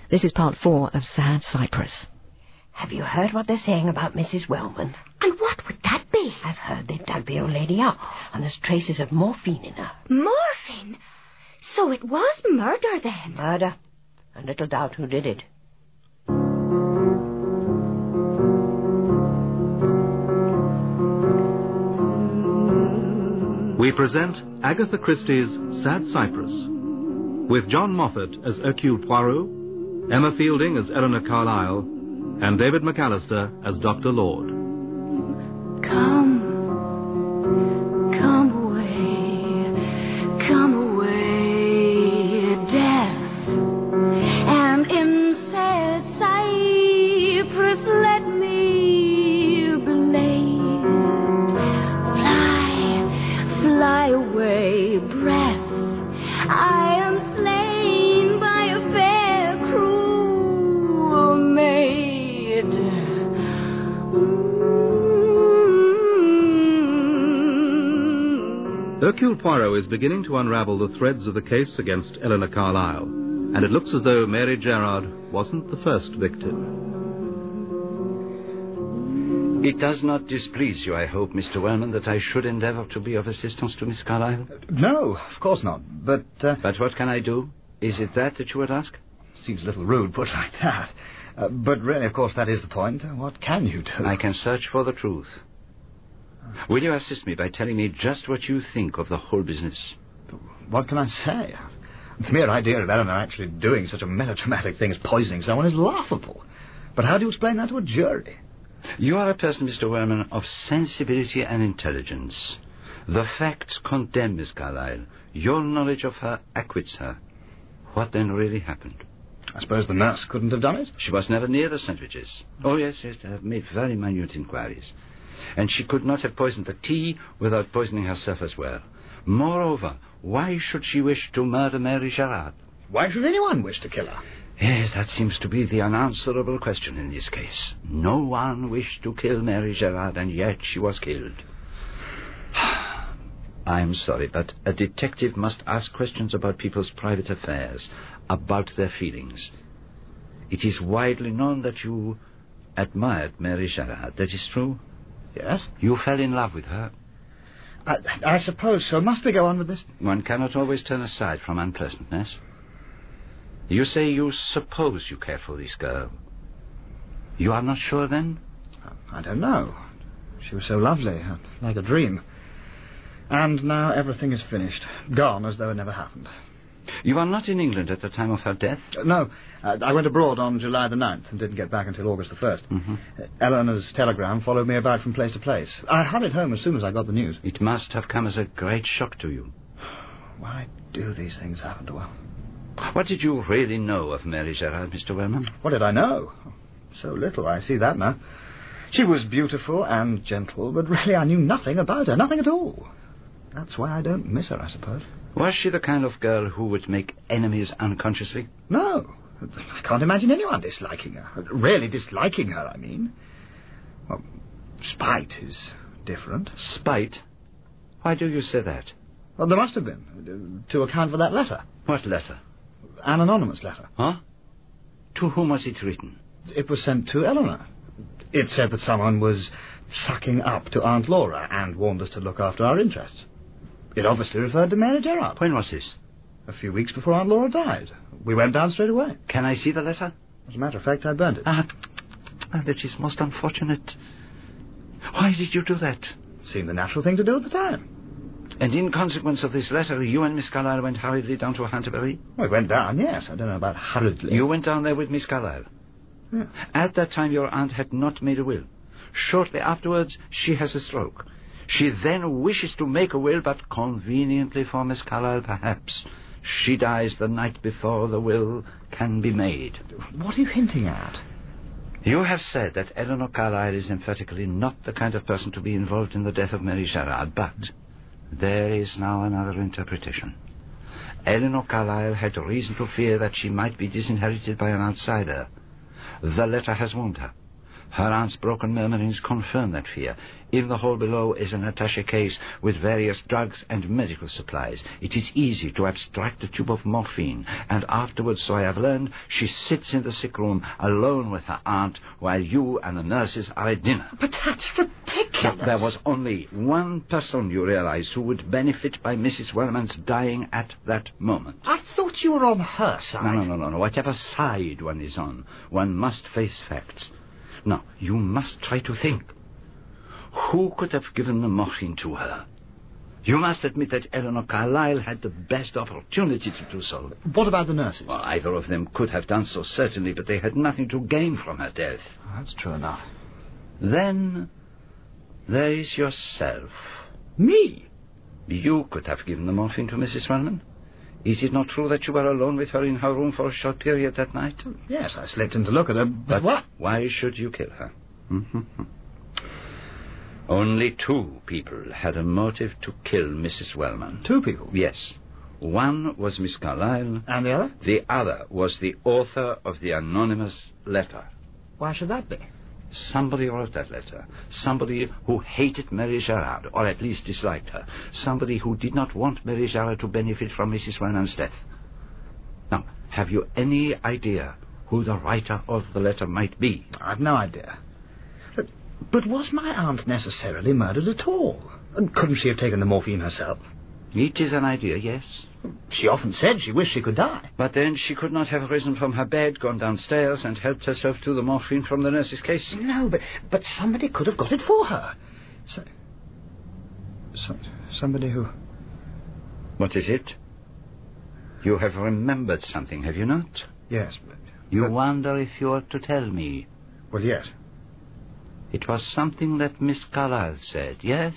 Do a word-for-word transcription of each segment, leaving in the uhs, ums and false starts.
This is part four of Sad Cyprus. Have you heard what they're saying about Missus Wellman? And what would that be? I've heard they've dug the old lady up, and there's traces of morphine in her. Morphine? So it was murder, then? Murder. And little doubt who did it. We present Agatha Christie's Sad Cyprus, with John Moffat as Hercule Poirot, Emma Fielding as Eleanor Carlyle, and David McAllister as Doctor Lord. Come, come away, come away, death, and in sad Cyprus let me blaze. Fly, fly away, breath, I am slain by a fair cruel maid. Hercule Poirot is beginning to unravel the threads of the case against Eleanor Carlyle, and it looks as though Mary Gerard wasn't the first victim. It does not displease you, I hope, Mister Wellman, that I should endeavour to be of assistance to Miss Carlyle? No, of course not, but... Uh... But what can I do? Is it that that you would ask? Seems a little rude put like that. Uh, but really, of course, that is the point. What can you do? I can search for the truth. Will you assist me by telling me just what you think of the whole business? What can I say? The mere idea of Eleanor actually doing such a melodramatic thing as poisoning someone is laughable. But how do you explain that to a jury? You are a person, Mister Wellman, of sensibility and intelligence. The facts condemn Miss Carlyle. Your knowledge of her acquits her. What then really happened? I suppose the nurse couldn't have done it? She was never near the sandwiches. Oh, yes, yes, I have made very minute inquiries. And she could not have poisoned the tea without poisoning herself as well. Moreover, why should she wish to murder Mary Gerard? Why should anyone wish to kill her? Yes, that seems to be the unanswerable question in this case. No one wished to kill Mary Gerard, and yet she was killed. I'm sorry, but a detective must ask questions about people's private affairs, about their feelings. It is widely known that you admired Mary Gerard. That is true? Yes. You fell in love with her? I, I suppose so. Must we go on with this? One cannot always turn aside from unpleasantness. You say you suppose you care for this girl. You are not sure, then? I don't know. She was so lovely, like a dream. And now everything is finished. Gone as though it never happened. You are not in England at the time of her death? Uh, no. Uh, I went abroad on July the ninth and didn't get back until August the first. Mm-hmm. Uh, Eleanor's telegram followed me about from place to place. I hurried home as soon as I got the news. It must have come as a great shock to you. Why do these things happen to her? What did you really know of Mary Gerard, Mister Wellman? What did I know? So little, I see that now. She was beautiful and gentle, but really I knew nothing about her, nothing at all. That's why I don't miss her, I suppose. Was she the kind of girl who would make enemies unconsciously? No. I can't imagine anyone disliking her. Really disliking her, I mean. Well, spite is different. Spite? Why do you say that? Well, there must have been, to account for that letter. What letter? An anonymous letter. Huh? To whom was it written? It was sent to Eleanor. It said that someone was sucking up to Aunt Laura and warned us to look after our interests. It obviously referred to Mary Gerard. When was this? A few weeks before Aunt Laura died. We went down straight away. Can I see the letter? As a matter of fact, I burned it. Ah, that is most unfortunate. Why did you do that? It seemed the natural thing to do at the time. And in consequence of this letter, you and Miss Carlyle went hurriedly down to Canterbury? We went down, yes. I don't know about hurriedly. You went down there with Miss Carlyle? Yeah. At that time, your aunt had not made a will. Shortly afterwards, she has a stroke. She then wishes to make a will, but conveniently for Miss Carlyle, perhaps, she dies the night before the will can be made. What are you hinting at? You have said that Eleanor Carlyle is emphatically not the kind of person to be involved in the death of Mary Gerard, but there is now another interpretation. Eleanor Carlyle had reason to fear that she might be disinherited by an outsider. The letter has warned her. Her aunt's broken murmurings confirm that fear. In the hall below is an attaché case with various drugs and medical supplies. It is easy to abstract a tube of morphine, and afterwards, so I have learned, she sits in the sick room alone with her aunt while you and the nurses are at dinner. But that's ridiculous. There was only one person, you realize, who would benefit by Missus Wellman's dying at that moment. I thought you were on her side. No, no, no, no, no. Whatever side one is on, one must face facts. Now, you must try to think. Who could have given the morphine to her? You must admit that Eleanor Carlyle had the best opportunity to do so. What about the nurses? Well, either of them could have done so, certainly, but they had nothing to gain from her death. Oh, that's true enough. Then there is yourself. Me? You could have given the morphine to Missus Wellman. Is it not true that you were alone with her in her room for a short period that night? Yes, I slipped in to look at her, but, But what? why should you kill her? Only two people had a motive to kill Missus Wellman. Two people? Yes. One was Miss Carlyle. And the other? The other was the author of the anonymous letter. Why should that be? Somebody wrote that letter. Somebody who hated Mary Gerard, or at least disliked her. Somebody who did not want Mary Gerard to benefit from Missus Wellman's death. Now, have you any idea who the writer of the letter might be? I've no idea. But, but was my aunt necessarily murdered at all? And couldn't she have taken the morphine herself? It is an idea, yes. She often said she wished she could die. But then she could not have risen from her bed, gone downstairs, and helped herself to the morphine from the nurse's case. No, but but somebody could have got it for her. So, so somebody who... What is it? You have remembered something, have you not? Yes, but... You but, wonder if you ought to tell me. Well, yes. It was something that Miss Carlyle said, yes?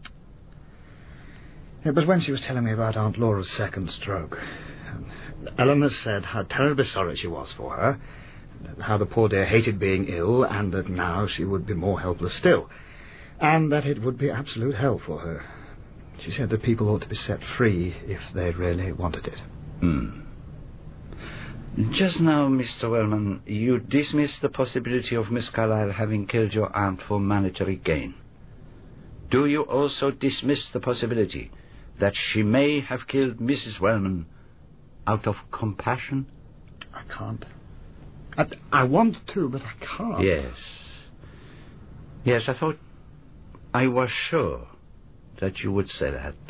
Yeah, but when she was telling me about Aunt Laura's second stroke, Eleanor said how terribly sorry she was for her, how the poor dear hated being ill, and that now she would be more helpless still, and that it would be absolute hell for her. She said that people ought to be set free if they really wanted it. Hmm. Just now, Mister Wellman, you dismissed the possibility of Miss Carlyle having killed your aunt for monetary gain. Do you also dismiss the possibility that she may have killed Missus Wellman out of compassion? I can't. I, I want to, but I can't. Yes. Yes, I thought... I was sure that you would say that.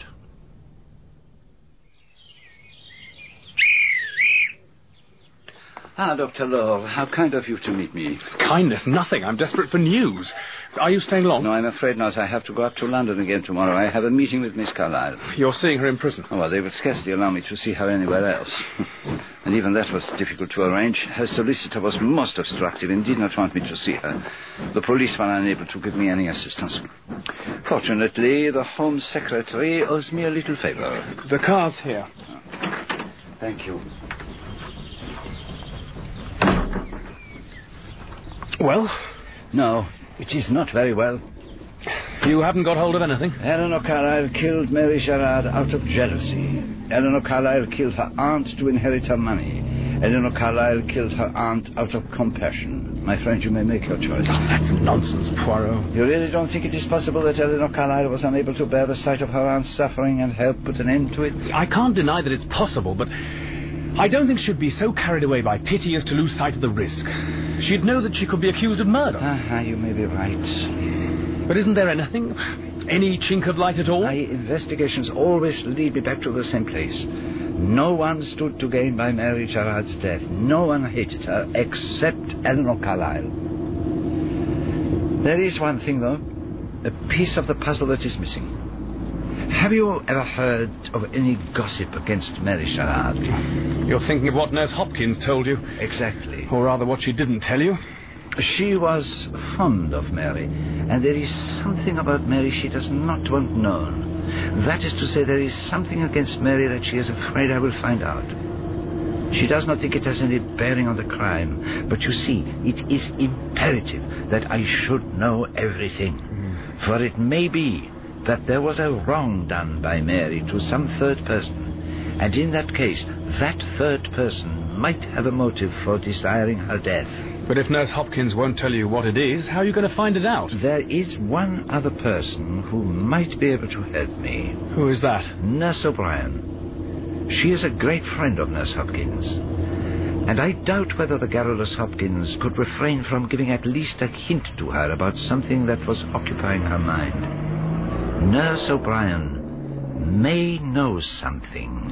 Ah, Doctor Lore, how kind of you to meet me. Kindness, nothing. I'm desperate for news. Are you staying long? No, I'm afraid not. I have to go up to London again tomorrow. I have a meeting with Miss Carlyle. You're seeing her in prison? Oh, well, they would scarcely allow me to see her anywhere else. And even that was difficult to arrange. Her solicitor was most obstructive and did not want me to see her. The police were unable to give me any assistance. Fortunately, the Home Secretary owes me a little favor. The car's here. Thank you. Well? No, it is not very well. You haven't got hold of anything? Eleanor Carlyle killed Mary Gerard out of jealousy. Eleanor Carlyle killed her aunt to inherit her money. Eleanor Carlyle killed her aunt out of compassion. My friend, you may make your choice. Oh, that's nonsense, Poirot. You really don't think it is possible that Eleanor Carlyle was unable to bear the sight of her aunt's suffering and help put an end to it? I can't deny that it's possible, but I don't think she'd be so carried away by pity as to lose sight of the risk. She'd know that she could be accused of murder. Ah, you may be right. But isn't there anything? Any chink of light at all? My investigations always lead me back to the same place. No one stood to gain by Mary Gerard's death. No one hated her except Eleanor Carlyle. There is one thing, though. A piece of the puzzle that is missing. Have you ever heard of any gossip against Mary Gerard? You're thinking of what Nurse Hopkins told you? Exactly. Or rather what she didn't tell you? She was fond of Mary, and there is something about Mary she does not want known. That is to say, there is something against Mary that she is afraid I will find out. She does not think it has any bearing on the crime, but you see, it is imperative that I should know everything. Mm. For it may be that there was a wrong done by Mary to some third person, and in that case, that third person might have a motive for desiring her death. But if Nurse Hopkins won't tell you what it is, how are you going to find it out? There is one other person who might be able to help me. Who is that? Nurse O'Brien. She is a great friend of Nurse Hopkins. And I doubt whether the garrulous Hopkins could refrain from giving at least a hint to her about something that was occupying her mind. Nurse O'Brien may know something.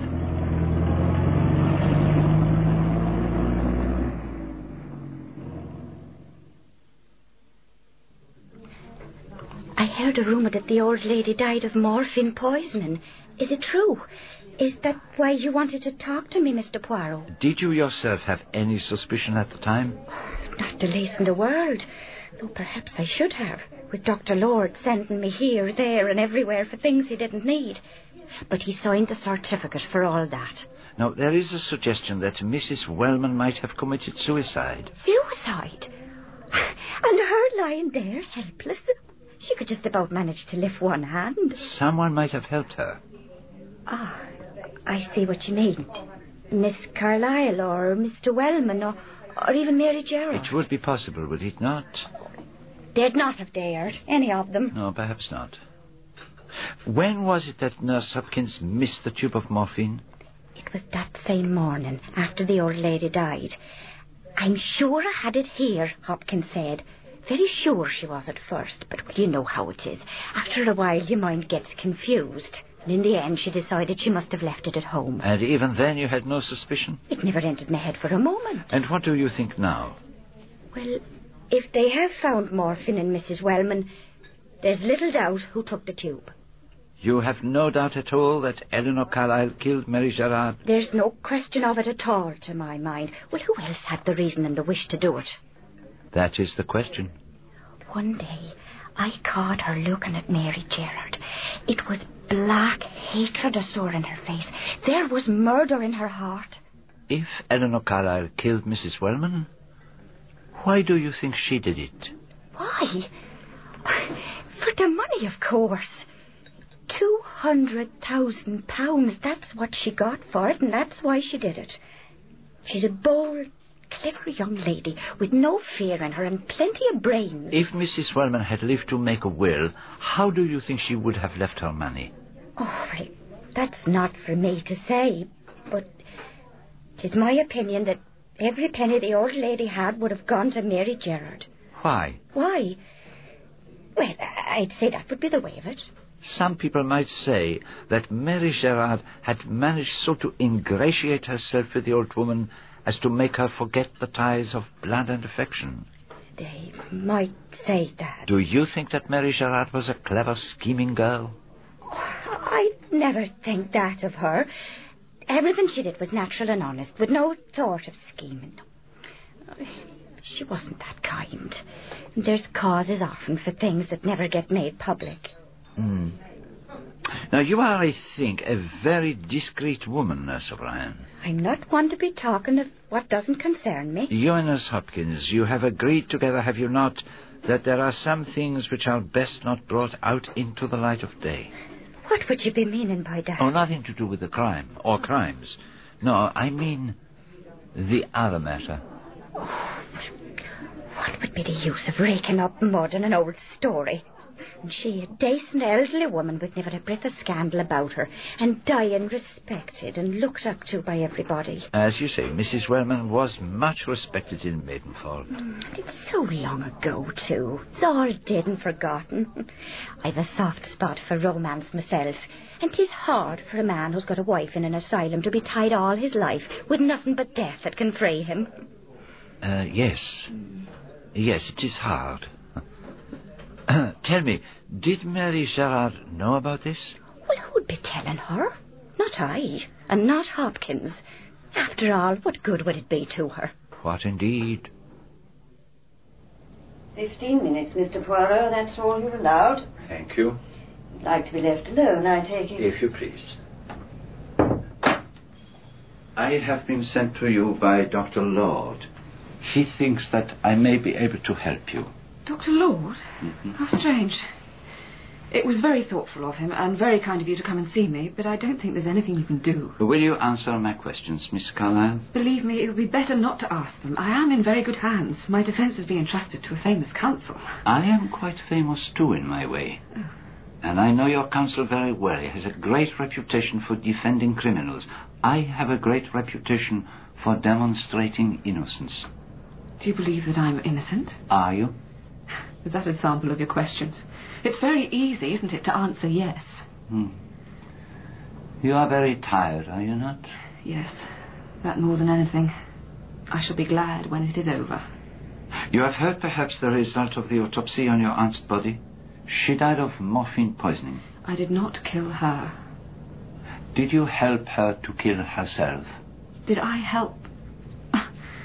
I heard a rumour that the old lady died of morphine poisoning. Is it true? Is that why you wanted to talk to me, Mister Poirot? Did you yourself have any suspicion at the time? Not the least in the world. Though perhaps I should have, with Doctor Lord sending me here, there, and everywhere for things he didn't need. But he signed the certificate for all that. Now, there is a suggestion that Missus Wellman might have committed suicide. Suicide? And her lying there, helpless? She could just about manage to lift one hand. Someone might have helped her. Ah, I see what you mean. Miss Carlyle or Mister Wellman or, or even Mary Gerard. It would be possible, would it not? They'd not have dared, any of them. No, perhaps not. When was it that Nurse Hopkins missed the tube of morphine? It was that same morning, after the old lady died. I'm sure I had it here, Hopkins said. Very sure she was at first, but well, you know how it is. After a while, your mind gets confused. And in the end, she decided she must have left it at home. And even then you had no suspicion? It never entered my head for a moment. And what do you think now? Well, if they have found morphine in Missus Wellman, there's little doubt who took the tube. You have no doubt at all that Eleanor Carlyle killed Mary Gerard? There's no question of it at all, to my mind. Well, who else had the reason and the wish to do it? That is the question. One day, I caught her looking at Mary Gerard. It was black hatred I saw in her face. There was murder in her heart. If Eleanor Carlyle killed Missus Wellman, why do you think she did it? Why? For the money, of course. Two hundred thousand pounds, that's what she got for it, and that's why she did it. She's a bold, clever young lady with no fear in her and plenty of brains. If Missus Wellman had lived to make a will, how do you think she would have left her money? Oh, well, that's not for me to say, but it's my opinion that every penny the old lady had would have gone to Mary Gerard. Why? Why? Well, I'd say that would be the way of it. Some people might say that Mary Gerard had managed so to ingratiate herself with the old woman as to make her forget the ties of blood and affection. They might say that. Do you think that Mary Gerard was a clever, scheming girl? I'd never think that of her. Everything she did was natural and honest, with no thought of scheming. She wasn't that kind. There's causes often for things that never get made public. Mm. Now, you are, I think, a very discreet woman, Nurse O'Brien. I'm not one to be talking of what doesn't concern me. You and Nurse Hopkins, you have agreed together, have you not, that there are some things which are best not brought out into the light of day? What would you be meaning by that? Oh, nothing to do with the crime, or crimes. No, I mean the other matter. Oh, what would be the use of raking up mud in an old story? And she, a decent elderly woman with never a breath of scandal about her, and dying respected and looked up to by everybody. As you say, Missus Wellman was much respected in Maidenford. Mm, it's so long ago, too. It's all dead and forgotten. I've a soft spot for romance myself, and 'tis hard for a man who's got a wife in an asylum to be tied all his life with nothing but death that can free him. Uh, yes. Yes, it is hard. Tell me, did Mary Gerard know about this? Well, who'd be telling her? Not I, and not Hopkins. After all, what good would it be to her? What indeed? Fifteen minutes, Mister Poirot. That's all you're allowed. Thank you. You'd like to be left alone, I take it. If you please. I have been sent to you by Doctor Lord. He thinks that I may be able to help you. Doctor Lord? Mm-hmm. How strange. It was very thoughtful of him and very kind of you to come and see me, but I don't think there's anything you can do. Will you answer my questions, Miss Carlyle? Believe me, it would be better not to ask them. I am in very good hands. My defence has been entrusted to a famous counsel. I am quite famous, too, in my way. Oh. And I know your counsel very well. He has a great reputation for defending criminals. I have a great reputation for demonstrating innocence. Do you believe that I'm innocent? Are you? Is that a sample of your questions? It's very easy, isn't it, to answer yes? Hmm. You are very tired, are you not? Yes, that more than anything. I shall be glad when it is over. You have heard, perhaps, the result of the autopsy on your aunt's body? She died of morphine poisoning. I did not kill her. Did you help her to kill herself? Did I help? Oh,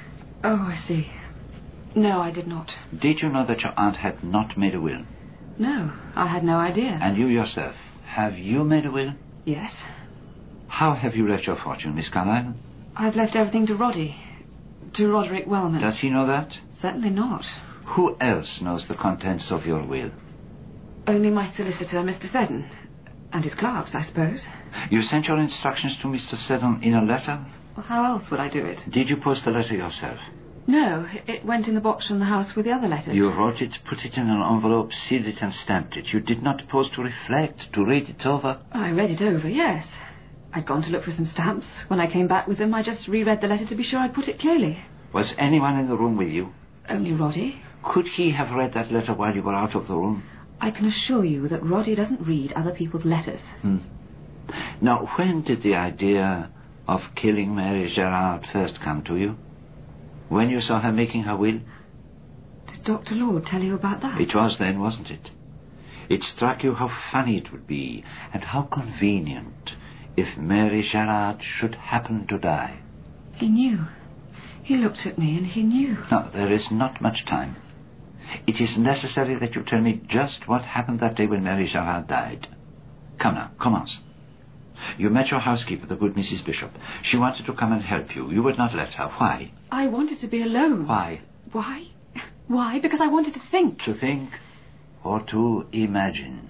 I see. No, I did not. Did you know that your aunt had not made a will? No, I had no idea. And you yourself, have you made a will? Yes. How have you left your fortune, Miss Carlyle? I've left everything to Roddy. To Roderick Wellman. Does he know that? Certainly not. Who else knows the contents of your will? Only my solicitor, Mister Seddon. And his clerks, I suppose. You sent your instructions to Mister Seddon in a letter? Well, how else would I do it? Did you post the letter yourself? No, it went in the box from the house with the other letters. You wrote it, put it in an envelope, sealed it and stamped it. You did not pause to reflect, to read it over? I read it over, yes. I'd gone to look for some stamps. When I came back with them, I just reread the letter to be sure I'd put it clearly. Was anyone in the room with you? Only Roddy. Could he have read that letter while you were out of the room? I can assure you that Roddy doesn't read other people's letters. Hmm. Now, when did the idea of killing Mary Gerard first come to you? When you saw her making her will? Did Doctor Lord tell you about that? It was then, wasn't it? It struck you how funny it would be and how convenient if Mary Gerard should happen to die. He knew. He looked at me and he knew. No, there is not much time. It is necessary that you tell me just what happened that day when Mary Gerard died. Come now, commence. You met your housekeeper, the good Missus Bishop. She wanted to come and help you. You would not let her. Why? I wanted to be alone. Why? Why? Why? Because I wanted to think. To think or to imagine.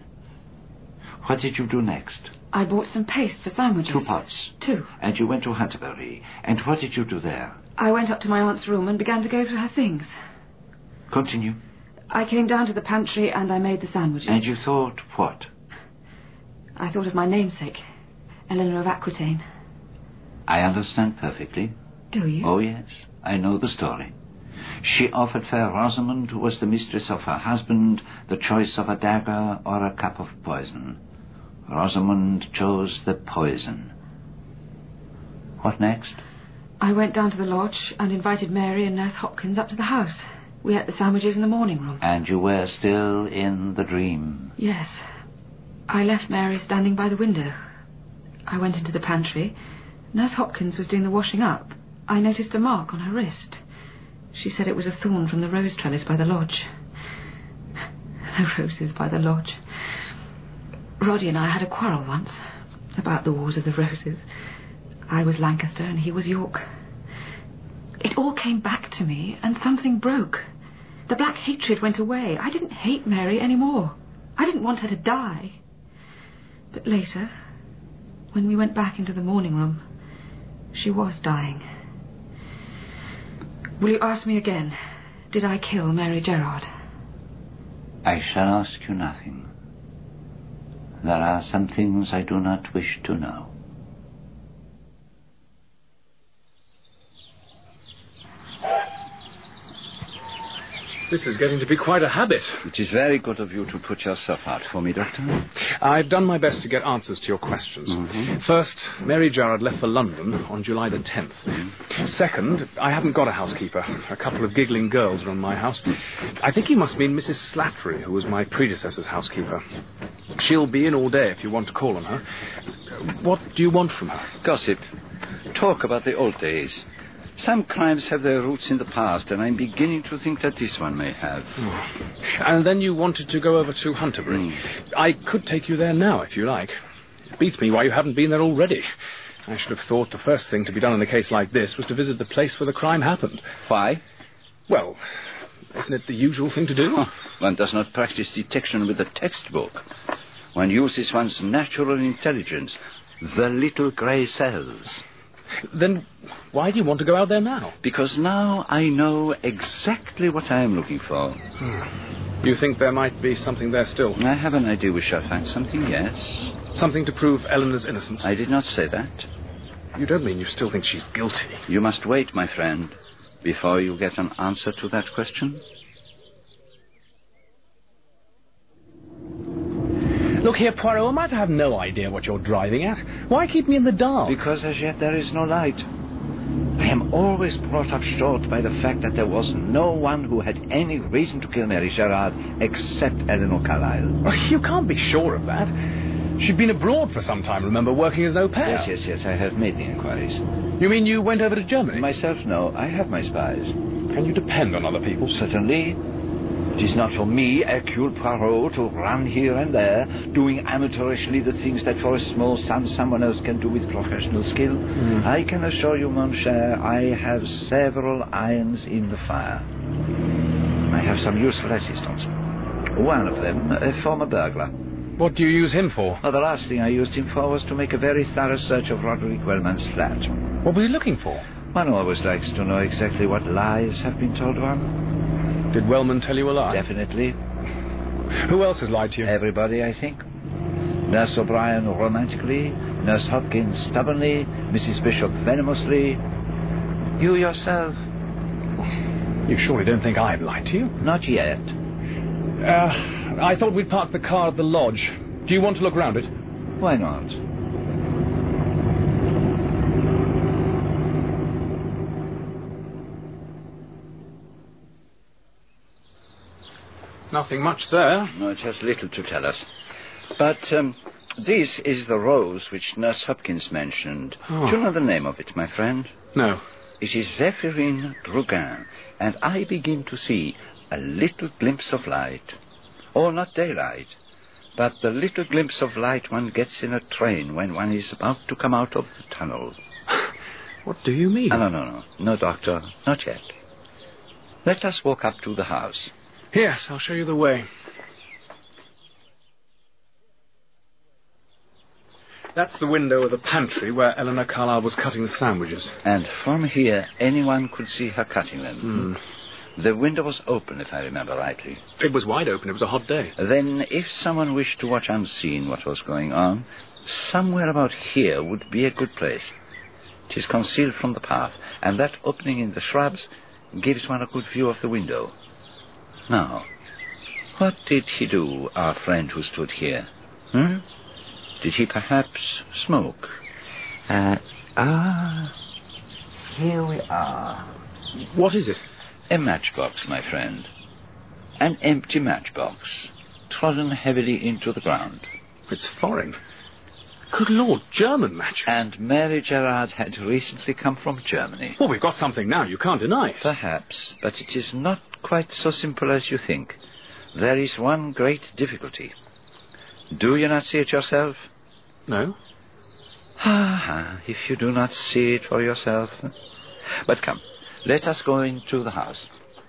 What did you do next? I bought some paste for sandwiches. Two pots? Two. And you went to Hunterbury. And what did you do there? I went up to my aunt's room and began to go through her things. Continue. I came down to the pantry and I made the sandwiches. And you thought what? I thought of my namesake, Eleanor of Aquitaine. I understand perfectly. Do you? Oh, yes. I know the story. She offered fair Rosamond, who was the mistress of her husband, the choice of a dagger or a cup of poison. Rosamond chose the poison. What next? I went down to the lodge and invited Mary and Nurse Hopkins up to the house. We ate the sandwiches in the morning room. And you were still in the dream? Yes. I left Mary standing by the window. I went into the pantry. Nurse Hopkins was doing the washing up. I noticed a mark on her wrist. She said it was a thorn from the rose trellis by the lodge. The roses by the lodge. Roddy and I had a quarrel once about the Wars of the Roses. I was Lancaster and he was York. It all came back to me and something broke. The black hatred went away. I didn't hate Mary anymore. I didn't want her to die. But later, when we went back into the morning room, she was dying. Will you ask me again, did I kill Mary Gerard? I shall ask you nothing. There are some things I do not wish to know. This is getting to be quite a habit. It is very good of you to put yourself out for me, Doctor. I've done my best to get answers to your questions. Mm-hmm. First, Mary Gerard left for London on July the tenth. Mm-hmm. Second, I haven't got a housekeeper. A couple of giggling girls run my house. I think you must mean Missus Slattery, who was my predecessor's housekeeper. She'll be in all day if you want to call on her. What do you want from her? Gossip. Talk about the old days. Some crimes have their roots in the past, and I'm beginning to think that this one may have. Oh. And then you wanted to go over to Hunterbury. Mm. I could take you there now, if you like. It beats me why you haven't been there already. I should have thought the first thing to be done in a case like this was to visit the place where the crime happened. Why? Well, isn't it the usual thing to do? Oh, one does not practice detection with a textbook. One uses one's natural intelligence, the little grey cells. Then why do you want to go out there now? Because now I know exactly what I am looking for. Hmm. You think there might be something there still? I have an idea we shall find something, yes. Something to prove Eleanor's innocence? I did not say that. You don't mean you still think she's guilty? You must wait, my friend, before you get an answer to that question. Look here, Poirot, am I to have no idea what you're driving at? Why keep me in the dark? Because as yet there is no light. I am always brought up short by the fact that there was no one who had any reason to kill Mary Gerard except Eleanor Carlyle. Oh, you can't be sure of that. She'd been abroad for some time, remember, working as an au pair. Yes, yes, yes, I have made the inquiries. You mean you went over to Germany? Myself, no. I have my spies. Can you depend on other people? Certainly. It is not for me, Hercule Poirot, to run here and there, doing amateurishly the things that for a small sum someone else can do with professional skill. Mm. I can assure you, mon cher, I have several irons in the fire. I have some useful assistants. One of them, a former burglar. What do you use him for? Well, the last thing I used him for was to make a very thorough search of Roderick Wellman's flat. What were you looking for? One always likes to know exactly what lies have been told one. Did Wellman tell you a lie? Definitely. Who else has lied to you? Everybody, I think. Nurse O'Brien romantically, Nurse Hopkins stubbornly, Missus Bishop venomously. You yourself. You surely don't think I've lied to you? Not yet. Uh, I thought we'd park the car at the lodge. Do you want to look round it? Why not? Nothing much there. No, it has little to tell us. But um, this is the rose which Nurse Hopkins mentioned. Oh. Do you know the name of it, my friend? No. It is Zephyrine Drugan, and I begin to see a little glimpse of light. Or not daylight, but the little glimpse of light one gets in a train when one is about to come out of the tunnel. What do you mean? Oh, no, no, no. No, Doctor, not yet. Let us walk up to the house. Yes, I'll show you the way. That's the window of the pantry where Eleanor Carlyle was cutting the sandwiches. And from here, anyone could see her cutting them. Mm. The window was open, if I remember rightly. It was wide open. It was a hot day. Then, if someone wished to watch unseen what was going on, somewhere about here would be a good place. It is concealed from the path, and that opening in the shrubs gives one a good view of the window. Now, what did he do, our friend who stood here? Hmm? Did he perhaps smoke? Uh, ah, here we are. What is it? A matchbox, my friend. An empty matchbox, trodden heavily into the ground. It's foreign. Good Lord, German match. And Mary Gerard had recently come from Germany. Well, we've got something now. You can't deny it. Perhaps, but it is not quite so simple as you think. There is one great difficulty. Do you not see it yourself? No. Ah, if you do not see it for yourself. But come, let us go into the house.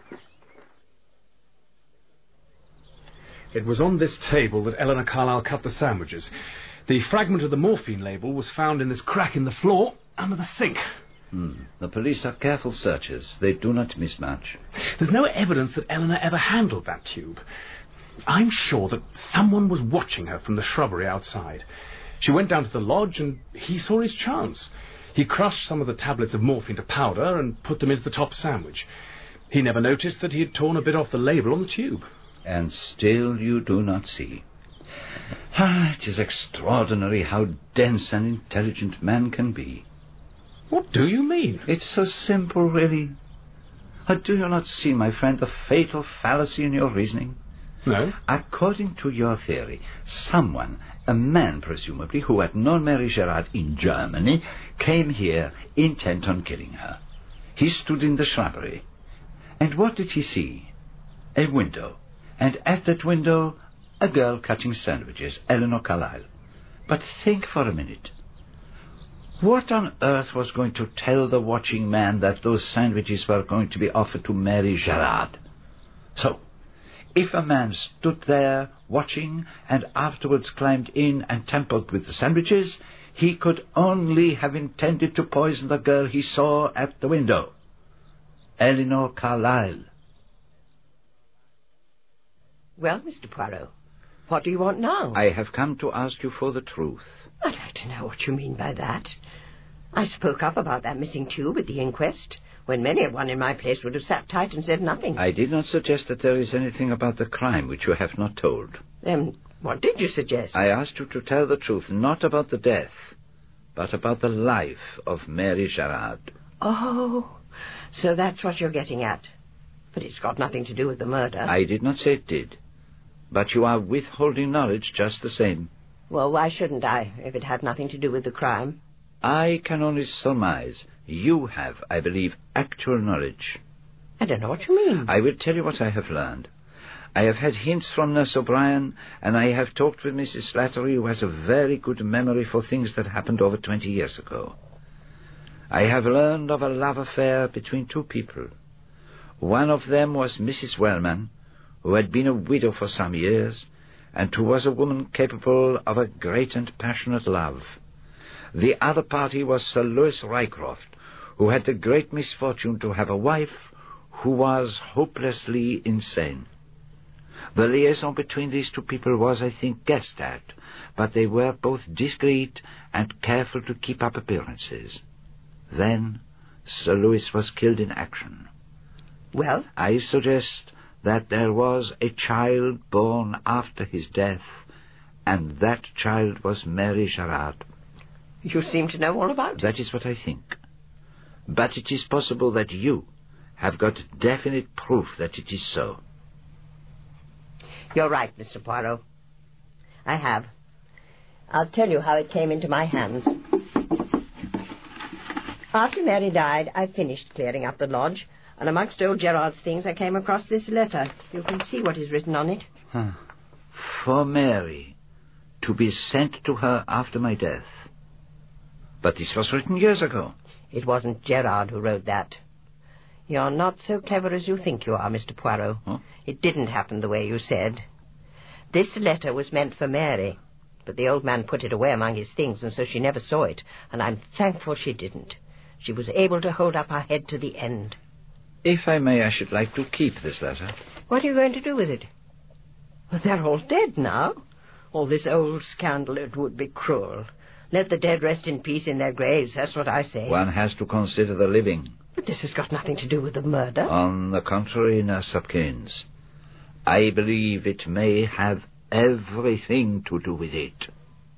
It was on this table that Eleanor Carlyle cut the sandwiches. The fragment of the morphine label was found in this crack in the floor under the sink. Hmm. The police are careful searchers. They do not miss much. There's no evidence that Eleanor ever handled that tube. I'm sure that someone was watching her from the shrubbery outside. She went down to the lodge and he saw his chance. He crushed some of the tablets of morphine to powder and put them into the top sandwich. He never noticed that he had torn a bit off the label on the tube. And still you do not see. Ah, it is extraordinary how dense and intelligent man can be. What do you mean? It's so simple, really. Uh, do you not see, my friend, the fatal fallacy in your reasoning? No. According to your theory, someone, a man presumably, who had known Mary Gerard in Germany, came here intent on killing her. He stood in the shrubbery. And what did he see? A window. And at that window, a girl cutting sandwiches, Eleanor Carlyle. But think for a minute. What on earth was going to tell the watching man that those sandwiches were going to be offered to Mary Gerard? So, If a man stood there watching and afterwards climbed in and tampered with the sandwiches, he could only have intended to poison the girl he saw at the window. Eleanor Carlyle. Well, Mister Poirot, what do you want now? I have come to ask you for the truth. I'd like to know what you mean by that. I spoke up about that missing tube at the inquest, when many a one in my place would have sat tight and said nothing. I did not suggest that there is anything about the crime which you have not told. Then what did you suggest? I asked you to tell the truth, not about the death, but about the life of Mary Gerard. Oh, so that's what you're getting at. But it's got nothing to do with the murder. I did not say it did. But you are withholding knowledge just the same. Well, why shouldn't I, if it had nothing to do with the crime? I can only surmise. You have, I believe, actual knowledge. I don't know what you mean. I will tell you what I have learned. I have had hints from Nurse O'Brien, and I have talked with Missus Slattery, who has a very good memory for things that happened over twenty years ago. I have learned of a love affair between two people. One of them was Missus Wellman, who had been a widow for some years, and who was a woman capable of a great and passionate love. The other party was Sir Lewis Rycroft, who had the great misfortune to have a wife who was hopelessly insane. The liaison between these two people was, I think, guessed at, but they were both discreet and careful to keep up appearances. Then Sir Lewis was killed in action. Well? I suggest that there was a child born after his death, and that child was Mary Gerard. You seem to know all about it. That is what I think. But it is possible that you have got definite proof that it is so. You're right, Mister Poirot. I have. I'll tell you how it came into my hands. After Mary died, I finished clearing up the lodge, and amongst old Gerard's things I came across this letter. You can see what is written on it. Huh. For Mary, to be sent to her after my death. But this was written years ago. It wasn't Gerard who wrote that. You're not so clever as you think you are, Mister Poirot. Huh? It didn't happen the way you said. This letter was meant for Mary, but the old man put it away among his things, and so she never saw it, and I'm thankful she didn't. She was able to hold up her head to the end. If I may, I should like to keep this letter. What are you going to do with it? Well, they're all dead now. All this old scandal, it would be cruel. Let the dead rest in peace in their graves, that's what I say. One has to consider the living. But this has got nothing to do with the murder. On the contrary, Nurse Hopkins, I believe it may have everything to do with it.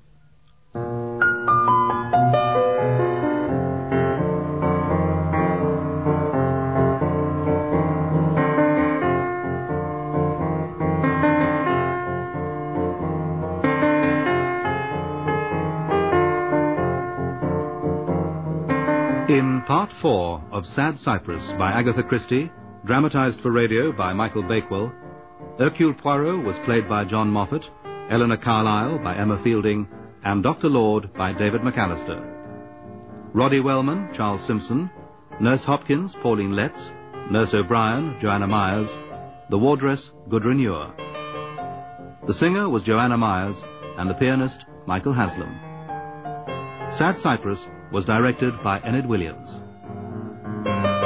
In Part four of Sad Cyprus by Agatha Christie, dramatized for radio by Michael Bakewell, Hercule Poirot was played by John Moffat, Eleanor Carlyle by Emma Fielding, and Doctor Lord by David McAllister. Roddy Wellman, Charles Simpson, Nurse Hopkins, Pauline Letts, Nurse O'Brien, Joanna Myers, the wardress, Gudrun Ewer. The singer was Joanna Myers, and the pianist, Michael Haslam. Sad Cyprus was directed by Enid Williams.